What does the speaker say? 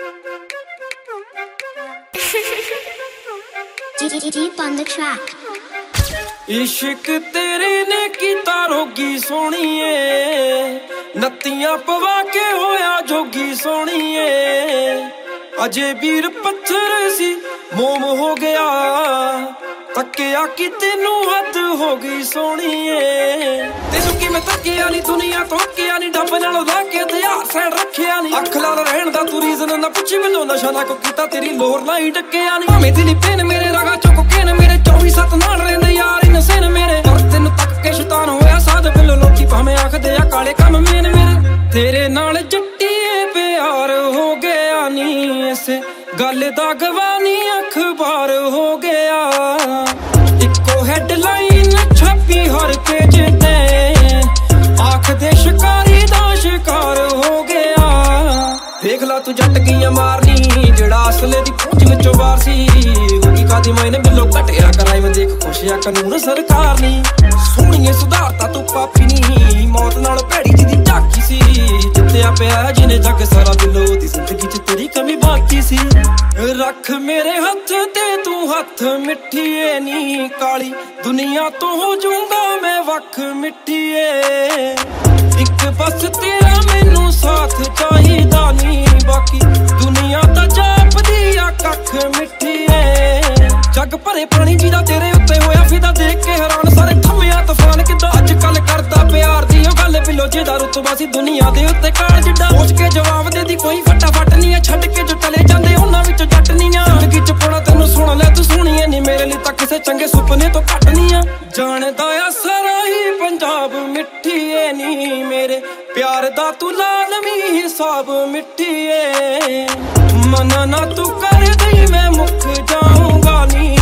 Deep on the track. इश्क तेरे ने कीता रोगी सोहणीए, नत्तियां पवा के होया जोगी सोहणीए। अजे वीर पत्थर सी मोम हो गया, तकिया कि तेनू हद हो गई सोहणीए। तेनू कि मैं तकिया नी दुनिया तो हकिया नी, डब नालों ला के हथियार सैड रखिया नी। अख लाल रहण दा तू रीजन ना पुछी मैनू, नशा ना को कीता तेरी लोर लाई डकिया नी। भावें दिली पेन मेरे रगा चो कोकेन मेरे, 24/7 नाल रहिंदे यार इनसेन मेरे। पर तेनू तक के शैतान होया साध बिलो लोकी, भावें आखदे आ काले काम मेन मेरे। तेरे नाल जट्टीए प्यार हो गया नी, इसे गल दा गवानी अखबार हो गया। इको हेडलाइन छपी हर पेज ते, आखदे शिकारी दा शिकार हो गया। देख ला तू जट गईया मारनी, जेड़ा असले दी पूंछ विचों वार सी। होगी कादी मैंने बिलो घटिया कराइम, देख खुशिया कानून सरकार नी। सोहणीए सुधारता तू पापी नी, मौत नाल भैड़ी जिदी झाकी सी। जित्तिया पिया जिने जग सारा, बिलो दी जिंदगी च तेरी कमी बाकी सी। रख मेरे हथ ते तू हथ, मिठीए नी काली दुनिया तो हो जाऊंगा मैं वख मिठीए। इक बस तेरा मैनू साथ चाहिदा नी, बाकी दुनिया दा जापदी आ कख मिठीए। जग भरे पानी जीदा तेरे उत्ते होया फिदा, देख के हैरान सारे थम्मिया तूफान किदा। अज कल करदा प्यार दी ओ गल, बिलो जेदा रुतबा सी दुनिया दे उत्ते काल जिड्डा। सोच के जवाब दे दी कोई फटाफट नी है, छड्ड के जो चले जांदे उन्हां विच जट नी आ। जिंदगी च पौना तैनू सुन ले तू सोहणीए नी, मेरे लिए तां किसे चंगे सुपने तो घट नी आ। जानदा आ सारा ही पंजाब मिठीए नी, मेरे प्यार दा तू लाजमी हिसाब मिठीए। मना ना तू कर दई मैं मुक जाऊंगा नी,